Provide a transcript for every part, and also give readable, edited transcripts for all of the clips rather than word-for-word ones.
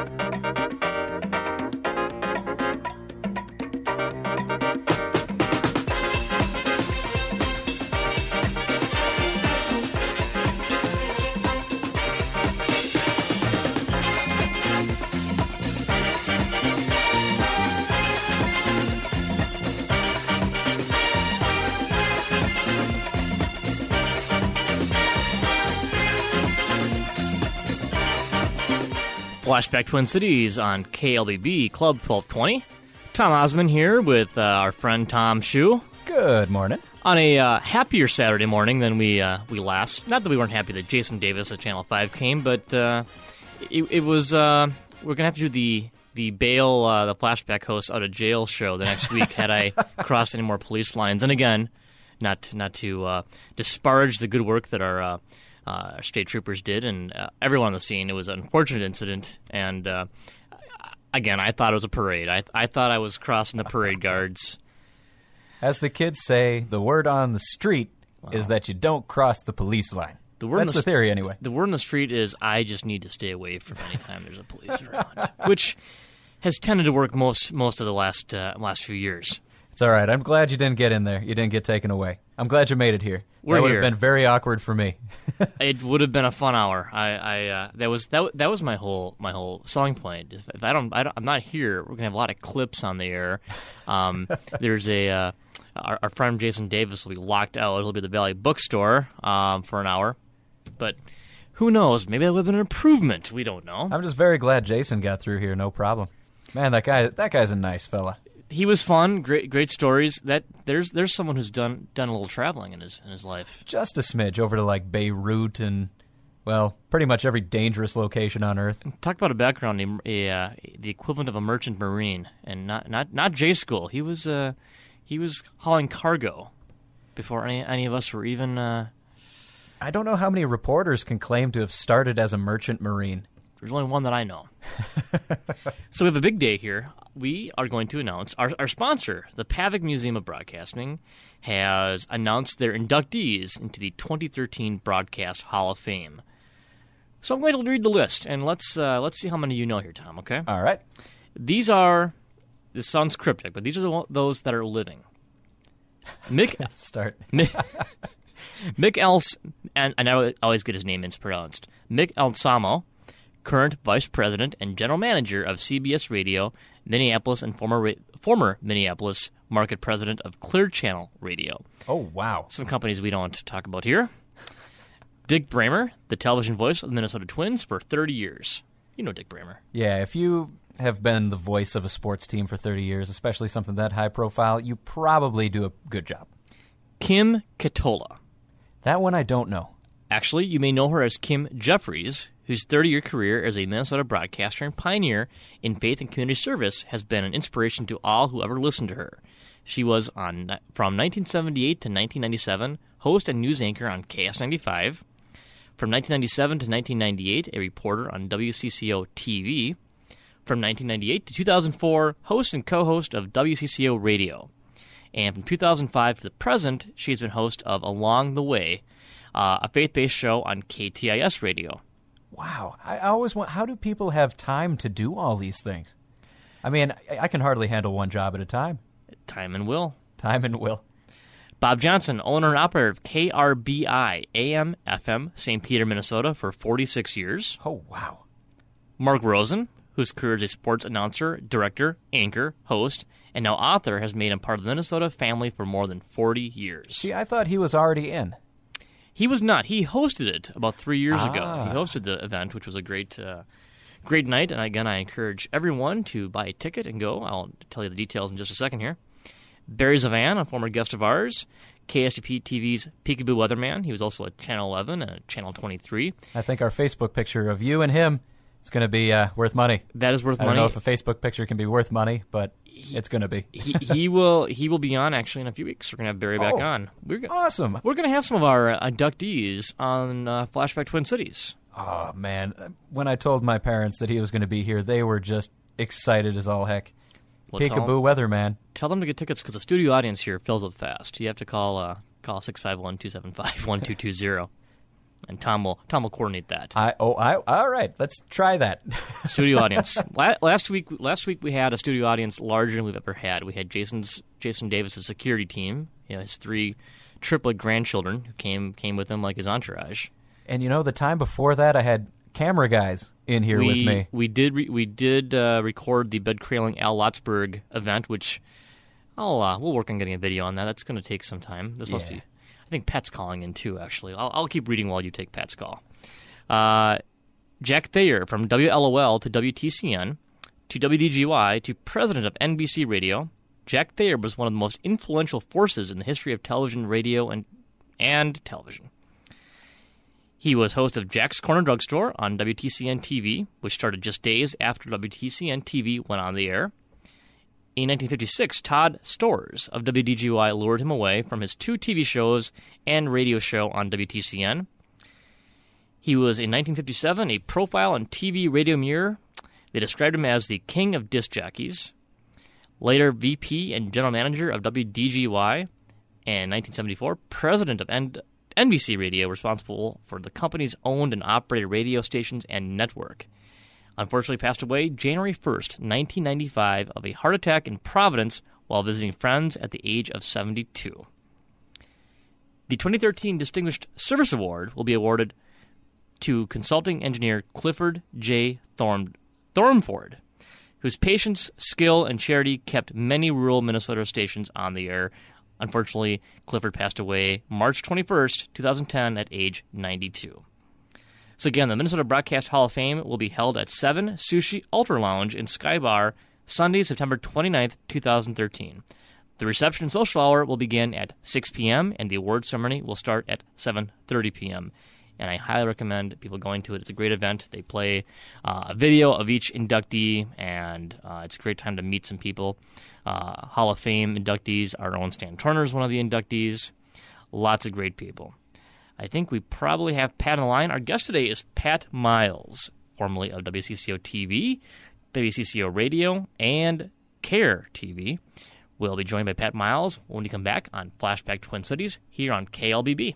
Flashback Twin Cities on KLBB Club 1220. Tom Osmond here with our friend Tom Shu. Good morning. On a happier Saturday morning than we last. Not that we weren't happy that Jason Davis at Channel 5 came, but it was we're gonna have to do the bail the Flashback host out of jail show the next week had I crossed any more police lines. And again, not to disparage the good work that our state troopers did and everyone on the scene. It was an unfortunate incident, and again, I thought it was a parade. I thought I was crossing the parade guards. As the kids say, the word on the street is that you don't cross the police line. That's the theory, anyway. The word on the street is I just need to stay away from any time there's a police around, which has tended to work most of the last few years. It's all right. I'm glad you didn't get in there. You didn't get taken away. I'm glad you made it here. That would have been very awkward for me. It would have been a fun hour. That was my whole selling point. If I'm not here, we're gonna have a lot of clips on the air. There's our friend Jason Davis will be locked out. It'll be at the Valley Bookstore for an hour, but who knows? Maybe that would have been an improvement. We don't know. I'm just very glad Jason got through here. No problem. Man, that guy's a nice fella. He was fun, great stories. That there's someone who's done a little traveling in his life. Just a smidge over to like Beirut and, well, pretty much every dangerous location on Earth. Talk about a background, the equivalent of a merchant marine, and not J school. He was hauling cargo before any of us were even. I don't know how many reporters can claim to have started as a merchant marine. There's only one that I know. So we have a big day here. We are going to announce our sponsor, the Pavic Museum of Broadcasting, has announced their inductees into the 2013 Broadcast Hall of Fame. So I'm going to read the list, and let's see how many you know here, Tom, okay? All right. This sounds cryptic, but these are those that are living. Let's start. Mick and I always get his name mispronounced. Mick Alsamo, current Vice President and General Manager of CBS Radio, Minneapolis, and former Minneapolis Market President of Clear Channel Radio. Oh, wow. Some companies we don't talk about here. Dick Bramer, the television voice of the Minnesota Twins for 30 years. You know Dick Bramer. Yeah, if you have been the voice of a sports team for 30 years, especially something that high profile, you probably do a good job. Kim Katola. That one I don't know. Actually, you may know her as Kim Jeffries, whose 30-year career as a Minnesota broadcaster and pioneer in faith and community service has been an inspiration to all who ever listened to her. She was, from 1978 to 1997, host and news anchor on KS95. From 1997 to 1998, a reporter on WCCO TV. From 1998 to 2004, host and co-host of WCCO Radio. And from 2005 to the present, she's been host of Along the Way, a faith-based show on KTIS Radio. Wow. I always want, how do people have time to do all these things? I mean, I can hardly handle one job at a time. Time and will. Time and will. Bob Johnson, owner and operator of KRBI AM FM, St. Peter, Minnesota, for 46 years. Oh, wow. Mark Rosen, whose career as a sports announcer, director, anchor, host, and now author, has made him part of the Minnesota family for more than 40 years. See, I thought he was already in. He was not. He hosted it about 3 years ago. He hosted the event, which was a great night. And again, I encourage everyone to buy a ticket and go. I'll tell you the details in just a second here. Barry Zavan, a former guest of ours, KSTP TV's Peekaboo Weatherman. He was also at Channel 11 and at Channel 23. I think our Facebook picture of you and him, it's going to be worth money. That is worth money. I don't know if a Facebook picture can be worth money, but it's going to be. he will be on actually in a few weeks. We're going to have Barry back on. Awesome. We're going to have some of our inductees on Flashback Twin Cities. Oh, man. When I told my parents that he was going to be here, they were just excited as all heck. Well, Peekaboo Weatherman. Tell them to get tickets because the studio audience here fills up fast. You have to call 651-275-1220. and Tom will coordinate that. All right. Let's try that. Studio audience. Last week we had a studio audience larger than we've ever had. We had Jason Davis' security team, his 3 triplet grandchildren who came with him like his entourage. And the time before that, I had camera guys in here with me. We did record the Bud Kraling Al Lotsberg event, which we'll work on getting a video on that. That's going to take some time. This must be. I think Pat's calling in too. Actually, I'll keep reading while you take Pat's call. Jack Thayer from WLOL to WTCN to WDGY to president of NBC Radio. Jack Thayer was one of the most influential forces in the history of television, radio, and television. He was host of Jack's Corner Drugstore on WTCN TV, which started just days after WTCN TV went on the air. In 1956, Todd Storrs of WDGY lured him away from his 2 TV shows and radio show on WTCN. He was, in 1957, a profile on TV Radio Mirror. They described him as the king of disc jockeys. Later, VP and general manager of WDGY. And 1974, president of NBC Radio, responsible for the company's owned and operated radio stations and network. Unfortunately passed away January 1st, 1995, of a heart attack in Providence while visiting friends at the age of 72. The 2013 Distinguished Service Award will be awarded to consulting engineer Clifford J. Thornford, whose patience, skill, and charity kept many rural Minnesota stations on the air. Unfortunately, Clifford passed away March 21st, 2010, at age 92. So again, the Minnesota Broadcast Hall of Fame will be held at 7 Sushi Ultra Lounge in Sky Bar, Sunday, September 29th, 2013. The reception and social hour will begin at 6 p.m., and the award ceremony will start at 7:30 p.m., and I highly recommend people going to it. It's a great event. They play a video of each inductee, and it's a great time to meet some people. Hall of Fame inductees, our own Stan Turner is one of the inductees. Lots of great people. I think we probably have Pat on the line. Our guest today is Pat Miles, formerly of WCCO TV, WCCO Radio, and CARE TV. We'll be joined by Pat Miles when we come back on Flashback Twin Cities here on KLBB.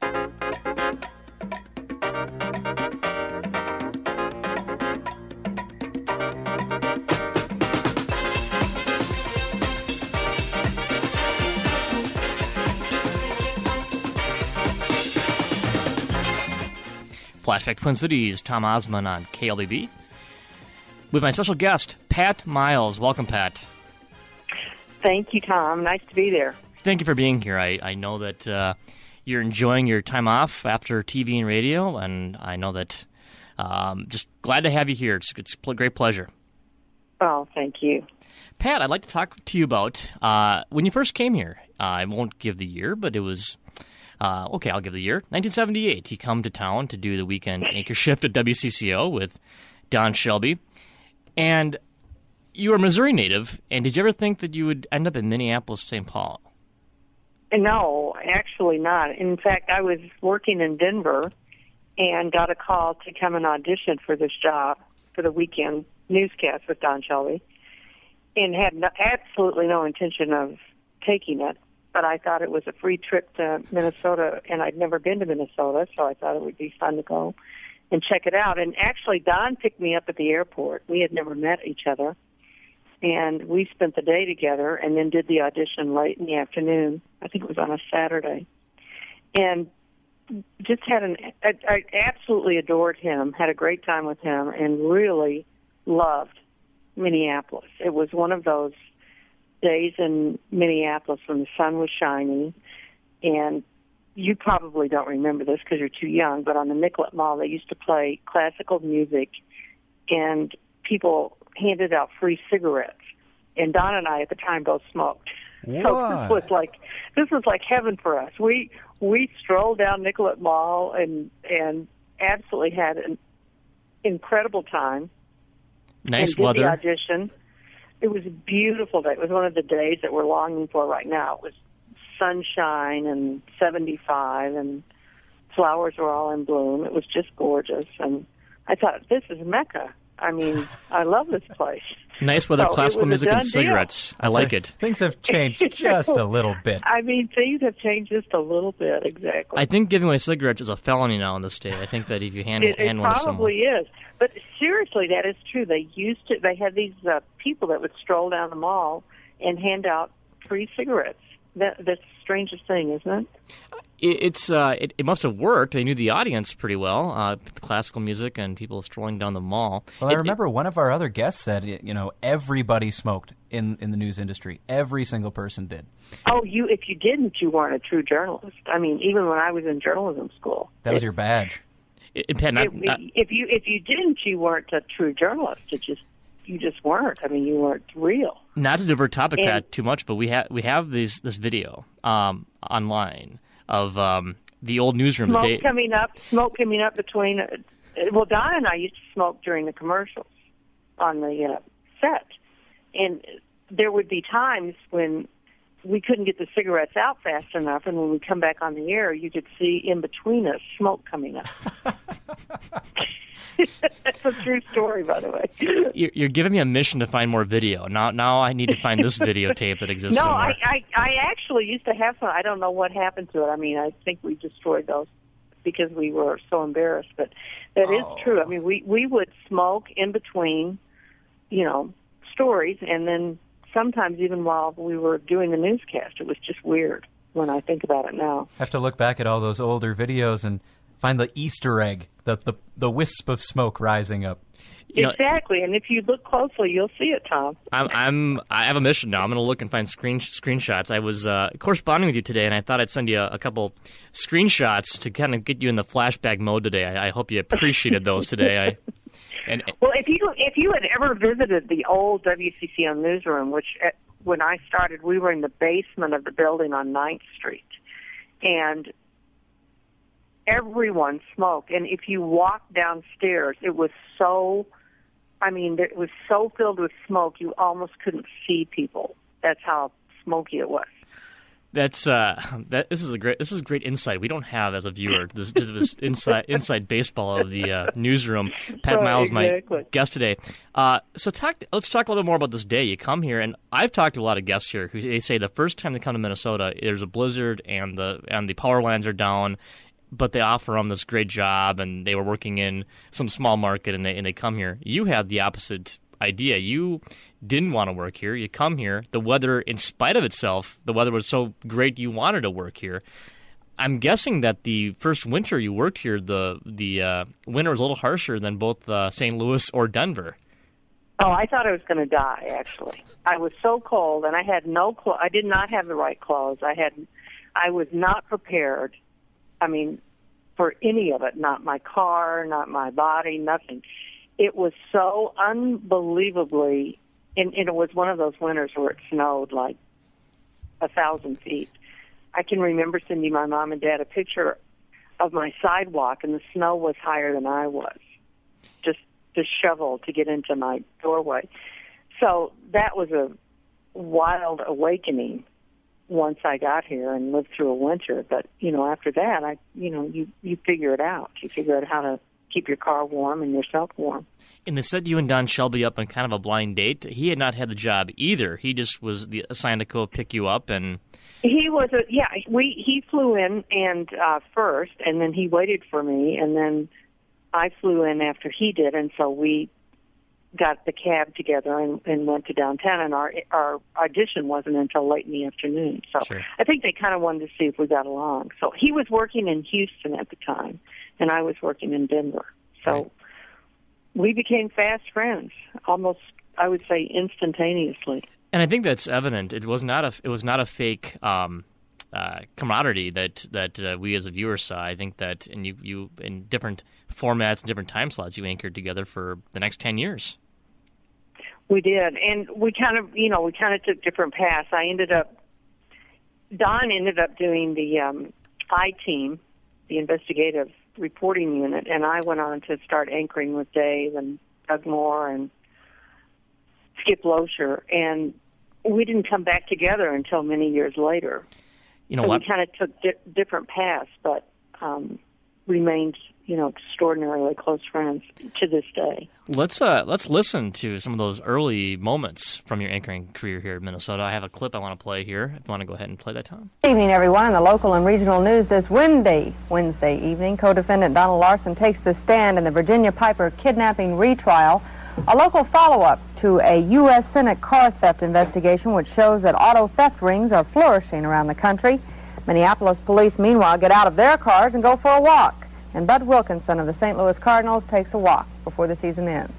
Flashback Twin Cities, Tom Osman on KLBB. With my special guest, Pat Miles. Welcome, Pat. Thank you, Tom. Nice to be there. Thank you for being here. I know that you're enjoying your time off after TV and radio, and I know that just glad to have you here. It's a great pleasure. Oh, thank you. Pat, I'd like to talk to you about when you first came here. I won't give the year, but it was... okay, I'll give the year. 1978, you come to town to do the weekend anchor shift at WCCO with Don Shelby. And you were a Missouri native, and did you ever think that you would end up in Minneapolis, St. Paul? No, actually not. In fact, I was working in Denver and got a call to come and audition for this job for the weekend newscast with Don Shelby, and had absolutely no intention of taking it. But I thought it was a free trip to Minnesota, and I'd never been to Minnesota, so I thought it would be fun to go and check it out. And actually, Don picked me up at the airport. We had never met each other, and we spent the day together and then did the audition late in the afternoon. I think it was on a Saturday. And just I absolutely adored him, had a great time with him, and really loved Minneapolis. It was one of those days in Minneapolis when the sun was shining, and you probably don't remember this because you're too young, but on the Nicollet Mall they used to play classical music, and people handed out free cigarettes. And Don and I at the time both smoked. What? So this was like heaven for us. We strolled down Nicollet Mall and absolutely had an incredible time. Nice and weather. Did the audition. It was a beautiful day. It was one of the days that we're longing for right now. It was sunshine and 75, and flowers were all in bloom. It was just gorgeous. And I thought, this is Mecca. I mean, I love this place. Nice weather, So classical it was a music, and done cigarettes. I like it. Things have changed just a little bit. I mean, things have changed just a little bit, exactly. I think giving away cigarettes is a felony now in the state. I think that if you hand It one to someone. probably is. But seriously, that is true. They had these people that would stroll down the mall and hand out free cigarettes. That's the strangest thing, isn't it? It must have worked. They knew the audience pretty well, classical music and people strolling down the mall. Well, I remember one of our other guests said, everybody smoked in the news industry. Every single person did. Oh, if you didn't, you weren't a true journalist. I mean, even when I was in journalism school, that was your badge. If you didn't, you weren't a true journalist. You just weren't. I mean, you weren't real. Not to divert topic that too much, but we have this video online of the old newsroom. Smoke coming up between. Well, Don and I used to smoke during the commercials on the set, and there would be times when we couldn't get the cigarettes out fast enough, and when we come back on the air, you could see in between us smoke coming up. That's a true story, by the way. You're giving me a mission to find more video. Now I need to find this videotape that exists somewhere. I actually used to have some. I don't know what happened to it. I mean, I think we destroyed those because we were so embarrassed. But that is true. I mean, we would smoke in between, stories, and then sometimes even while we were doing the newscast. It was just weird when I think about it now. I have to look back at all those older videos and find the Easter egg, the wisp of smoke rising up. Exactly, and if you look closely, you'll see it, Tom. I have a mission now. I'm going to look and find screenshots. I was corresponding with you today, and I thought I'd send you a couple screenshots to kind of get you in the flashback mode today. I hope you appreciated those today. Well, if you had ever visited the old WCCO newsroom, which when I started, we were in the basement of the building on 9th Street, and everyone smoked, and if you walked downstairs, it was so filled with smoke you almost couldn't see people. That's how smoky it was. This is great insight we don't have as a viewer. This inside baseball of the newsroom. Pat Miles, exactly. My guest today. Let's talk a little bit more about this day. You come here, and I've talked to a lot of guests here who they say the first time they come to Minnesota, there's a blizzard and the power lines are down. But they offer them this great job, and they were working in some small market, and they come here. You had the opposite idea. You didn't want to work here. You come here. The weather, in spite of itself, the weather was so great you wanted to work here. I'm guessing that the first winter you worked here, the winter was a little harsher than both St. Louis or Denver. Oh, I thought I was going to die, actually. I was so cold, and I had no clothes. I did not have the right clothes. I was not prepared. I mean, for any of it, not my car, not my body, nothing. It was so unbelievably, and it was one of those winters where it snowed like 1,000 feet. I can remember sending my mom and dad a picture of my sidewalk, and the snow was higher than I was, just to shovel to get into my doorway. So that was a wild awakening once I got here and lived through a winter. But, after that, you figure it out. You figure out how to keep your car warm and yourself warm. And they set you and Don Shelby up on kind of a blind date. He had not had the job either. He just was assigned to go pick you up, and he was he flew in and first, and then he waited for me, and then I flew in after he did, and so we got the cab together and went to downtown, and our audition wasn't until late in the afternoon. So sure. I think they kind of wanted to see if we got along. So he was working in Houston at the time, and I was working in Denver. So right. We became fast friends, almost, I would say, instantaneously. And I think that's evident. It was not a fake camaraderie that we as a viewer saw. I think that you in different formats and different time slots, you anchored together for the next 10 years. We did, and we kind of took different paths. Don ended up doing the I-Team, the investigative reporting unit, and I went on to start anchoring with Dave and Doug Moore and Skip Loescher, and we didn't come back together until many years later. You know so what? We kind of took different paths, but remained extraordinarily close friends to this day. Let's listen to some of those early moments from your anchoring career here in Minnesota. I have a clip I want to play here. If you want to go ahead and play that, Tom. Good evening, everyone. In the local and regional news this Wednesday evening, co-defendant Donald Larson takes the stand in the Virginia Piper kidnapping retrial, a local follow-up to a U.S. Senate car theft investigation which shows that auto theft rings are flourishing around the country. Minneapolis police, meanwhile, get out of their cars and go for a walk. And Bud Wilkinson of the St. Louis Cardinals takes a walk before the season ends.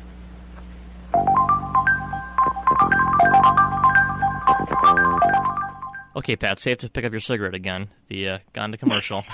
Okay, Pat, safe to pick up your cigarette again. Gone to commercial.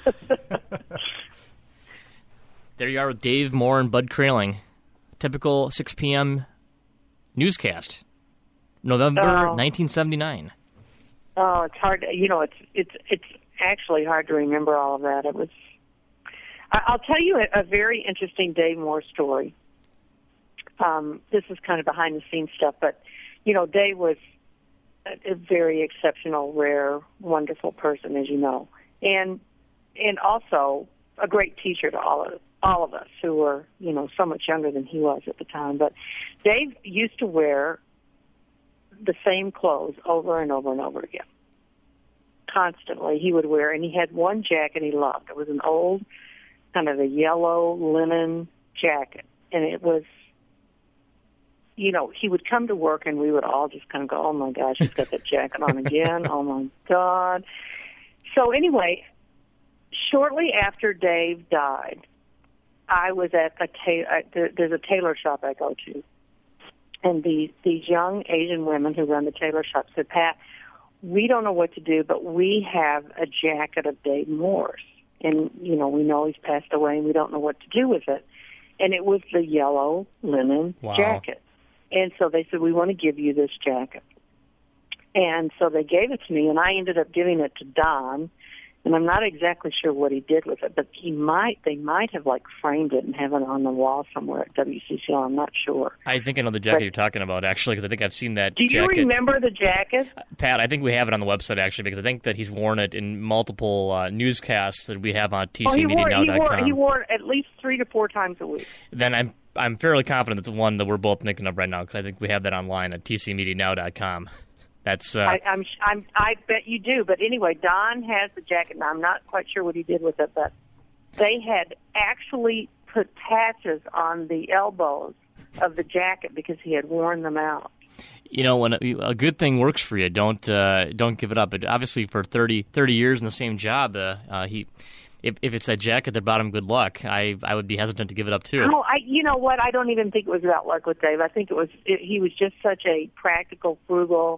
There you are with Dave Moore and Bud Kraling. Typical 6 p.m. newscast. November 1979. Oh, it's hard. It's actually hard to remember all of that. It was. I'll tell you a very interesting Dave Moore story. This is kind of behind-the-scenes stuff, but, Dave was a very exceptional, rare, wonderful person, as you know, and also a great teacher to all of us who were, so much younger than he was at the time. But Dave used to wear the same clothes over and over and over again. Constantly, he would wear, and he had one jacket he loved. It was an old, kind of a yellow linen jacket, and it was, he would come to work and we would all just kind of go, oh my gosh, he's got that jacket on again, oh my God. So anyway, shortly after Dave died, I was at there's a tailor shop I go to, and these young Asian women who run the tailor shop said, Pat, we don't know what to do, but we have a jacket of Dave Moore's. And, we know he's passed away and we don't know what to do with it. And it was the yellow linen jacket. And so they said, we want to give you this jacket. And so they gave it to me, and I ended up giving it to Don. And I'm not exactly sure what he did with it, but they might have framed it and have it on the wall somewhere at WCCO. I'm not sure. I think I know the jacket you're talking about, actually, because I think I've seen that jacket. Do you remember the jacket? Pat, I think we have it on the website, actually, because I think that he's worn it in multiple newscasts that we have on tcmedianow.com. He wore it at least 3 to 4 times a week. Then I'm fairly confident it's the one that we're both thinking of right now, because I think we have that online at tcmedianow.com. That's. I bet you do. But anyway, Don has the jacket, and I'm not quite sure what he did with it, but they had actually put patches on the elbows of the jacket because he had worn them out. When a good thing works for you, don't give it up. But obviously, for 30 years in the same job, if it's that jacket that brought him good luck, I would be hesitant to give it up too. No, you know what? I don't even think it was about luck with Dave. I think he was just such a practical, frugal,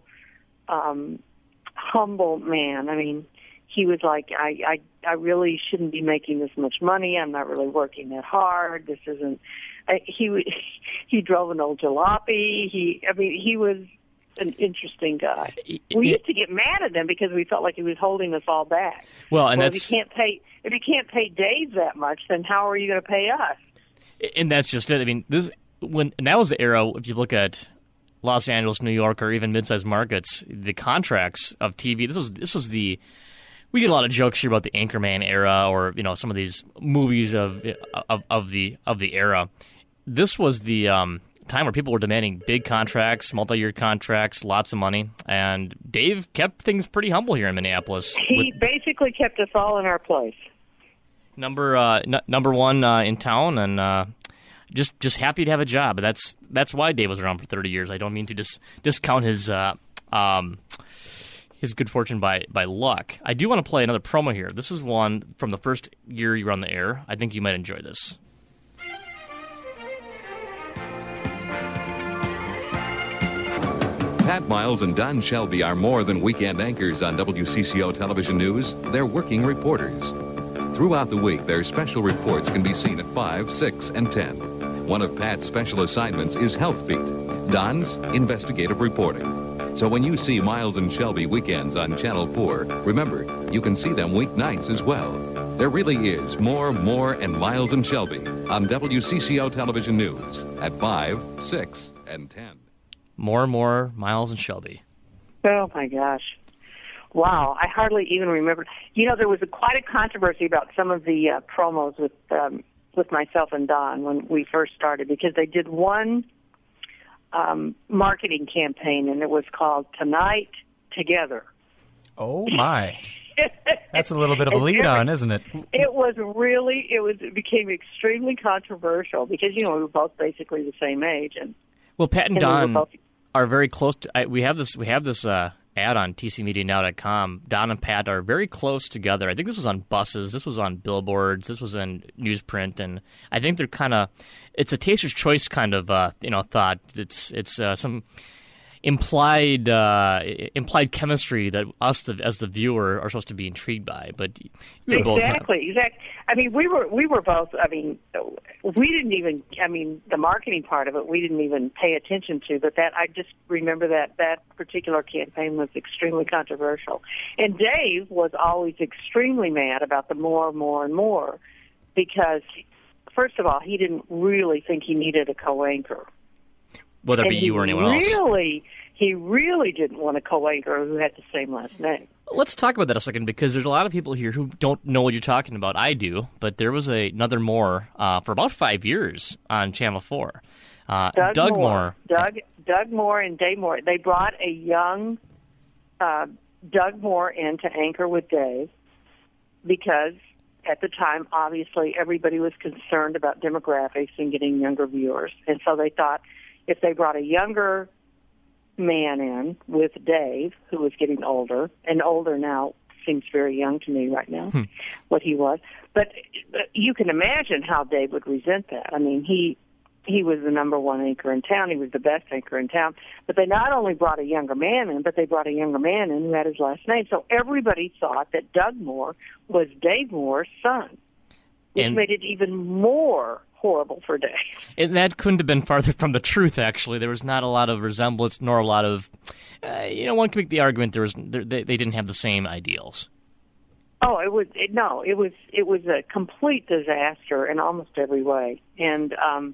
humble man. I mean, he was like, I really shouldn't be making this much money. I'm not really working that hard. This isn't. He drove an old jalopy. He was an interesting guy. We used to get mad at him because we felt like he was holding us all back. Well, and if you can't pay Dave that much, then how are you going to pay us? And that's just it. I mean, that was the era. If you look at Los Angeles, New York, or even mid-sized markets, the contracts of TV. This was the. We get a lot of jokes here about the Anchorman era, or some of these movies of the era. This was the time where people were demanding big contracts, multi-year contracts, lots of money, and Dave kept things pretty humble here in Minneapolis. He basically kept us all in our place. Number one in town, and. Just happy to have a job. That's why Dave was around for 30 years. I don't mean to discount his good fortune by luck. I do want to play another promo here. This is one from the first year you were on the air. I think you might enjoy this. Pat Miles and Don Shelby are more than weekend anchors on WCCO Television News. They're working reporters. Throughout the week, their special reports can be seen at 5, 6, and 10. One of Pat's special assignments is Health Beat, Don's investigative reporting. So when you see Miles and Shelby weekends on Channel 4, remember, you can see them weeknights as well. There really is more, and Miles and Shelby on WCCO Television News at 5, 6, and 10. More, Miles and Shelby. Oh, my gosh. Wow, I hardly even remember. There was quite a controversy about some of the promos with myself and Don when we first started, because they did one marketing campaign, and it was called Tonight Together. Oh, my. That's a little bit of a lead-on, isn't it? It became extremely controversial because, we were both basically the same age. Well, Pat and Don are very close to, we have this ad on tcmedianow.com. Don and Pat are very close together. I think this was on buses, this was on billboards, this was in newsprint, and I think they're it's a taster's choice kind of thought. It's some implied chemistry that us as the viewer are supposed to be intrigued by, but exactly. I mean, we were both. I mean, we didn't even. I mean, the marketing part of it we didn't even pay attention to. But I just remember that particular campaign was extremely controversial, and Dave was always extremely mad about the more, and more, because first of all, he didn't really think he needed a co-anchor. Whether it be you or anyone else. He really didn't want a co-anchor who had the same last name. Let's talk about that a second, because there's a lot of people here who don't know what you're talking about. I do, but there was another Moore for about 5 years on Channel 4. Doug Moore. Doug Moore and Dave Moore. They brought a young Doug Moore in to anchor with Dave because at the time, obviously, everybody was concerned about demographics and getting younger viewers. And so they thought if they brought a younger man in with Dave, who was getting older, and older now seems very young to me right now, what he was. But you can imagine how Dave would resent that. I mean, he was the number one anchor in town. He was the best anchor in town. But they not only brought a younger man in, but they brought a younger man in who had his last name. So everybody thought that Doug Moore was Dave Moore's son, which made it even more horrible for Dave. And that couldn't have been farther from the truth, actually. There was not a lot of resemblance, nor a lot of, one can make the argument they didn't have the same ideals. Oh, it was a complete disaster in almost every way. And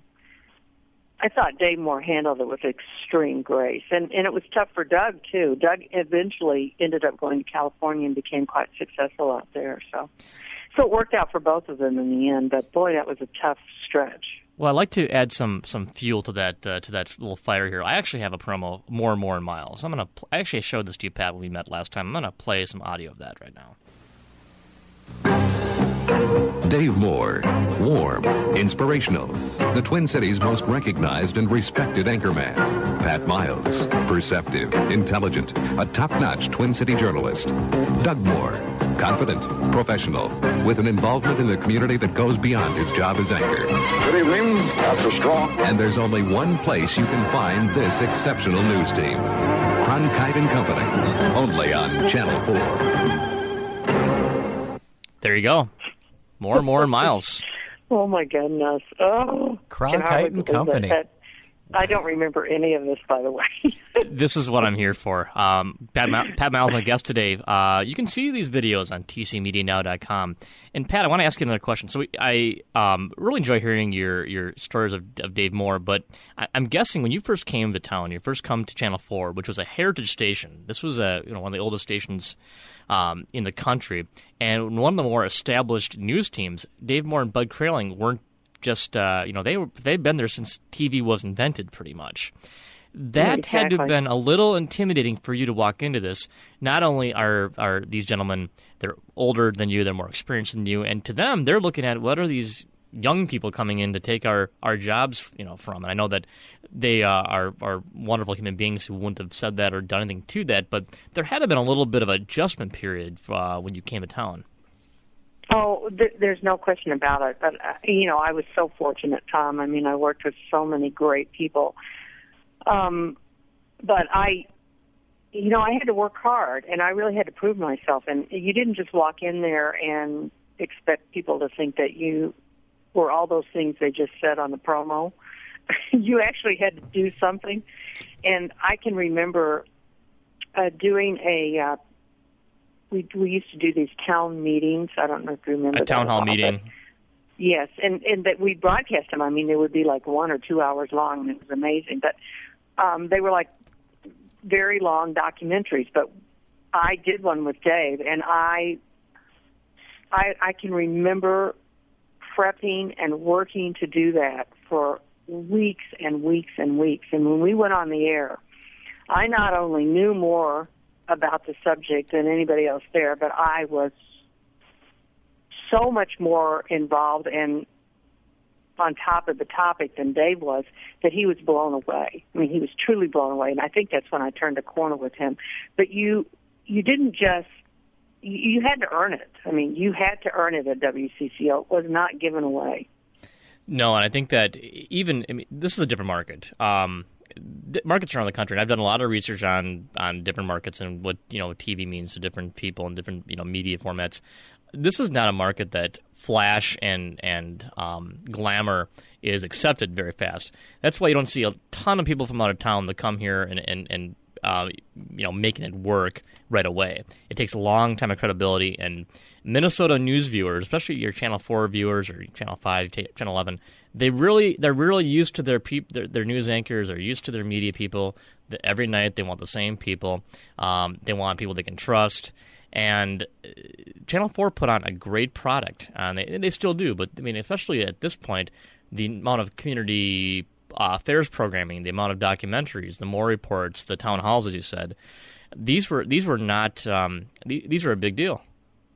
I thought Dave Moore handled it with extreme grace. And it was tough for Doug, too. Doug eventually ended up going to California and became quite successful out there. So it worked out for both of them in the end. But, boy, that was a tough stretch. Well, I'd like to add some fuel to that little fire here. I actually have a promo, More and Miles. I actually showed this to you, Pat, when we met last time. I'm going to play some audio of that right now. Dave Moore, warm, inspirational, the Twin Cities' most recognized and respected anchorman. Pat Miles, perceptive, intelligent, a top-notch Twin City journalist. Doug Moore, confident, professional, with an involvement in the community that goes beyond his job as anchor. Good evening, Dr. Strong. And there's only one place you can find this exceptional news team. Cronkite and Company, only on Channel 4. There you go. More and Miles. Oh, my goodness. Oh, Cronkite and Company. I don't remember any of this, by the way. This is what I'm here for. Pat Miles, my guest today. You can see these videos on tcmedianow.com. And, Pat, I want to ask you another question. So I really enjoy hearing your stories of Dave Moore, but I'm guessing when you first came to town, you first come to Channel 4, which was a heritage station. This was one of the oldest stations in the country. And one of the more established news teams, Dave Moore and Bud Kraling, weren't just they'd been there since TV was invented, pretty much. That had to have been a little intimidating for you to walk into this. Not only are these gentlemen, they're older than you, they're more experienced than you, and to them, they're looking at what are these young people coming in to take our jobs, from. And I know that they are wonderful human beings who wouldn't have said that or done anything to that, but there had to have been a little bit of adjustment period when you came to town. Oh, there's no question about it. But, I was so fortunate, Tom. I mean, I worked with so many great people. But I had to work hard, and I really had to prove myself. And you didn't just walk in there and expect people to think that you were all those things they just said on the promo. You actually had to do something. And I can remember doing we used to do these town meetings. I don't know if you remember a town hall meeting. Yes, and that we broadcast them. I mean, they would be like 1 or 2 hours long, and it was amazing. But they were like very long documentaries. But I did one with Dave, and I can remember prepping and working to do that for weeks and weeks and weeks. And when we went on the air, I not only knew more about the subject than anybody else there, but I was so much more involved and on top of the topic than Dave was, that he was blown away. I mean, he was truly blown away, and I think that's when I turned a corner with him. But you didn't just, you had to earn it. I mean, you had to earn it at WCCO. It was not given away. No, and I think that this is a different market. Markets around the country, and I've done a lot of research on different markets and what TV means to different people and different media formats. This is not a market that flash and glamour is accepted very fast. That's why you don't see a ton of people from out of town that come here and making it work right away. It takes a long time of credibility, and Minnesota news viewers, especially your Channel 4 viewers or Channel 5, Channel 11, they're really used to their news anchors. They're used to their media people. Every night they want the same people. They want people they can trust. And Channel 4 put on a great product, and they still do. But I mean, especially at this point, the amount of community affairs programming, the amount of documentaries, the more reports, the town halls, as you said, these were not these were a big deal.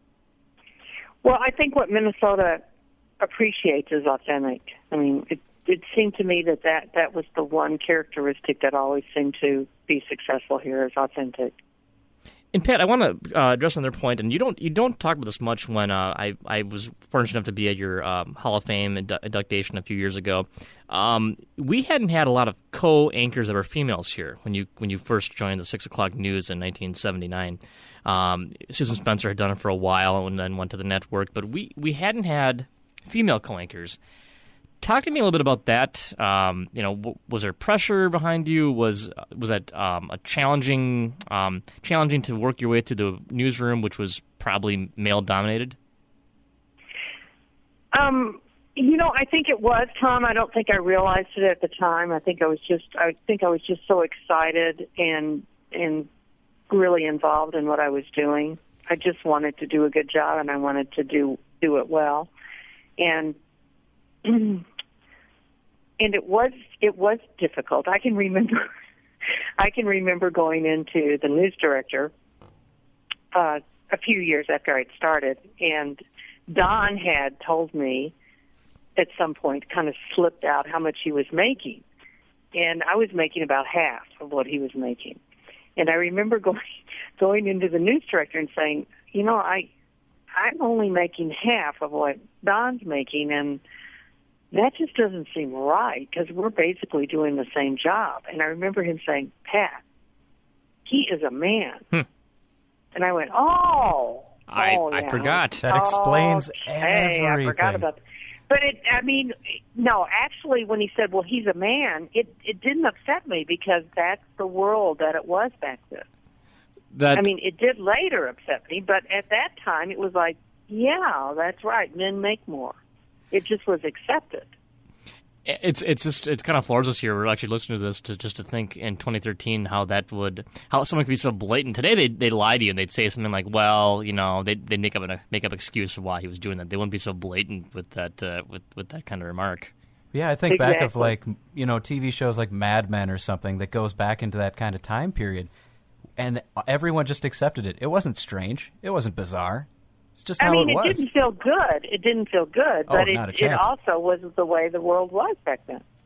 Well, I think what Minnesota appreciates is authentic. I mean, it seemed to me that was the one characteristic that always seemed to be successful here, is authentic. And Pat, I want to address another point, and you don't talk about this much. When I was fortunate enough to be at your Hall of Fame induction a few years ago, we hadn't had a lot of co-anchors that were females here when you first joined the 6 o'clock news in 1979. Susan Spencer had done it for a while and then went to the network, but we hadn't had female co-anchors. Talk to me a little bit about that. Was there pressure behind you? Was that a challenging to work your way through the newsroom, which was probably male dominated? I think it was, Tom. I don't think I realized it at the time. I think I was just so excited and really involved in what I was doing. I just wanted to do a good job, and I wanted to do it well. And it was difficult. I can remember going into the news director a few years after I'd started, and Don had told me at some point, kind of slipped out, how much he was making, and I was making about half of what he was making. And I remember going into the news director and saying, I'm only making half of what Don's making, and that just doesn't seem right, because we're basically doing the same job. And I remember him saying, Pat, he is a man. And I went, I forgot. That explains everything. I forgot about that. But actually, when he said, well, he's a man, it didn't upset me, because that's the world that it was back then. It did later upset me, but at that time it was like, yeah, that's right, men make more. It just was accepted. It kind of floors us here. We're actually listening to this to think in 2013 how someone could be so blatant. Today they lie to you and they'd say something like, well, they make up excuse of why he was doing that. They wouldn't be so blatant with that with that kind of remark. Yeah, I think back of TV shows like Mad Men or something that goes back into that kind of time period, and everyone just accepted it. It wasn't strange. It wasn't bizarre. It's just how it was. It didn't feel good. But it also was the way the world was back then.